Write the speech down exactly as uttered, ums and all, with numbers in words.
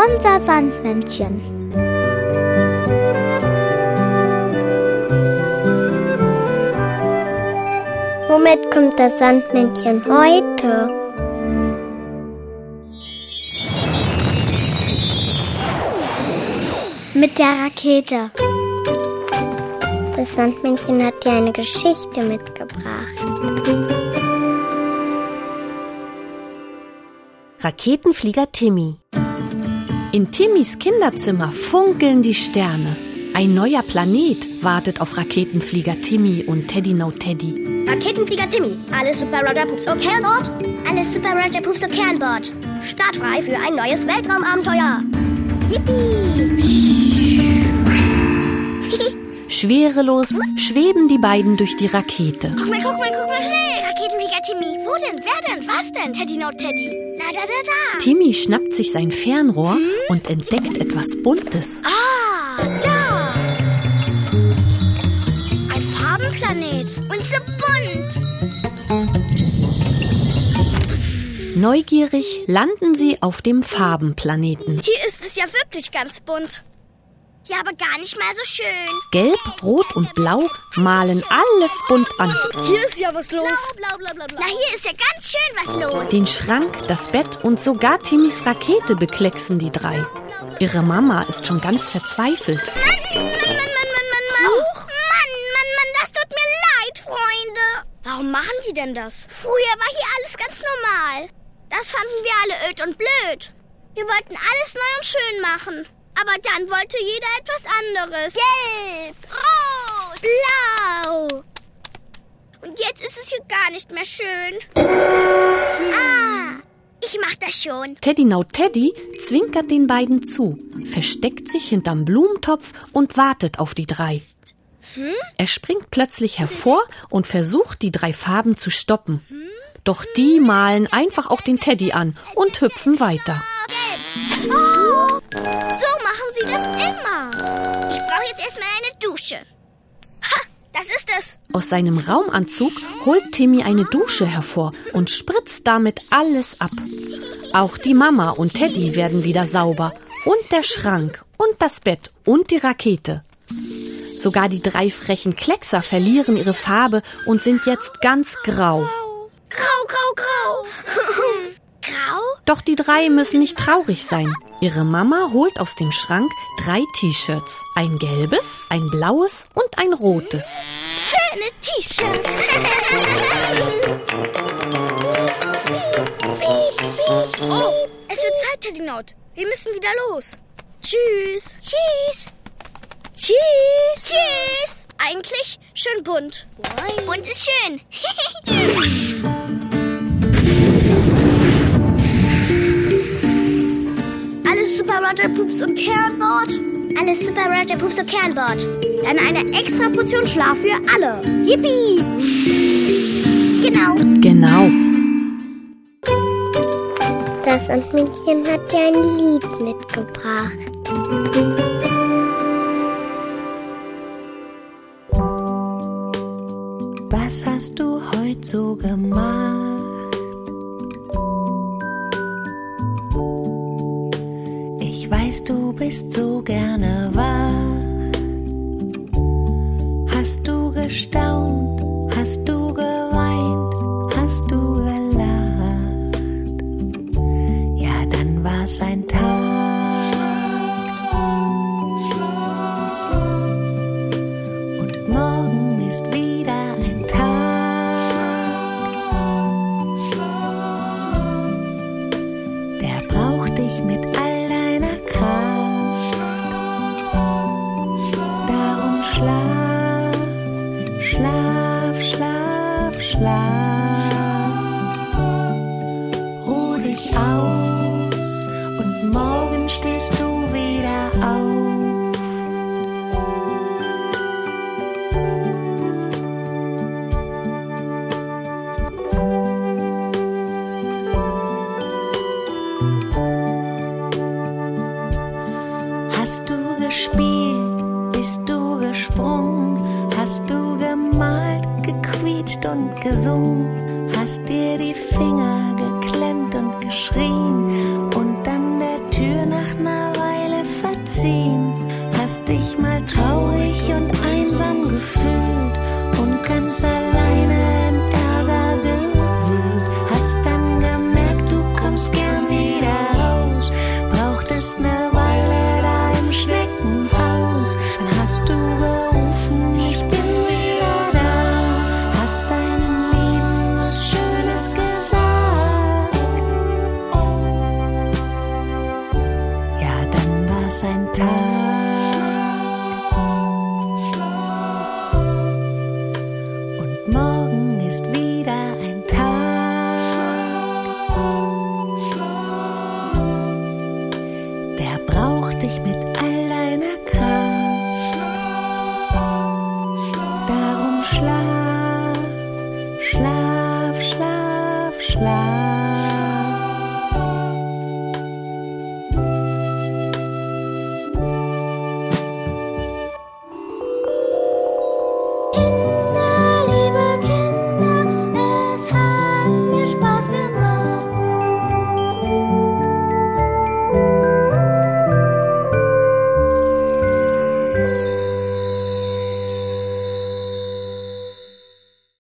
unser Sandmännchen. Womit kommt das Sandmännchen heute? Mit der Rakete. Das Sandmännchen hat dir eine Geschichte mitgebracht. Raketenflieger Timmy. In Timmys Kinderzimmer funkeln die Sterne. Ein neuer Planet wartet auf Raketenflieger Timmy und Teddy No Teddy. Raketenflieger Timmy, alles Super Roger Poops okay an Bord? Alles Super Roger Poops okay an Bord. Startfrei für ein neues Weltraumabenteuer. Yippie! Schwerelos schweben die beiden durch die Rakete. Guck mal, guck mal, guck mal schnell. Raketenflieger Timmy. Wo denn? Wer denn? Was denn? Teddy No Teddy. Na, da, da, da. Timmy schnappt sich sein Fernrohr hm? und entdeckt etwas Buntes. Ah, da. Ein Farbenplanet. Und so bunt. Neugierig landen sie auf dem Farbenplaneten. Hier ist es ja wirklich ganz bunt. Ja, aber gar nicht mal so schön. Gelb, Rot und Blau malen alles bunt an. Hier ist ja was los. Blau, blau, blau, blau. Na, hier ist ja ganz schön was los. Den Schrank, das Bett und sogar Timmys Rakete beklecksen die drei. Ihre Mama ist schon ganz verzweifelt. Mann, Mann, Mann, Mann, Mann, Mann, Mann. Huch, Mann, Mann, Mann, das tut mir leid, Freunde. Warum machen die denn das? Früher war hier alles ganz normal. Das fanden wir alle öd und blöd. Wir wollten alles neu und schön machen. Aber dann wollte jeder etwas anderes. Gelb, rot, blau. Und jetzt ist es hier gar nicht mehr schön. Ah, ich mach das schon. Teddy No Teddy zwinkert den beiden zu, versteckt sich hinterm Blumentopf und wartet auf die drei. Hm? Er springt plötzlich hervor und versucht, die drei Farben zu stoppen. Hm? Doch die malen einfach auch den Teddy an und hüpfen weiter. Oh, so machen sie das immer. Ich brauche jetzt erstmal eine Dusche. Ha, das ist es. Aus seinem Raumanzug holt Timmy eine Dusche hervor und spritzt damit alles ab. Auch die Mama und Teddy werden wieder sauber. Und der Schrank und das Bett und die Rakete. Sogar die drei frechen Kleckser verlieren ihre Farbe und sind jetzt ganz grau. Grau, grau, grau. Grau? Doch die drei müssen nicht traurig sein. Ihre Mama holt aus dem Schrank drei T-Shirts. Ein gelbes, ein blaues und ein rotes. Schöne T-Shirts. Oh, es wird Zeit, Teddy Note. Wir müssen wieder los. Tschüss. Tschüss. Tschüss. Tschüss. Eigentlich schön bunt. Nein. Bunt ist schön. Alles Super Roger Poops und Kernbord. Alles Super Roger Poops und Kernbord. Dann eine extra Portion Schlaf für alle. Yippie! Genau. Genau. Das Sandmännchen hat dir ein Lied mitgebracht. Was hast du heute so gemacht? Ich weiß, du bist so gerne wach. Hast du gestaunt? Hast du geweint? Hast du gelacht? Ja, dann war's ein Tag. Und morgen ist wieder ein Tag. Der braucht dich mit all deiner Kraft. Darum schlaf, schlaf, schlaf, schlaf. Ruh dich aus und morgen stehst du wieder auf. Hast du gespielt, bist du gesprungen, hast du gemalt, gequietscht und gesungen, hast dir die Finger geklemmt und geschrien und dann der Tür nach Nacht Tag.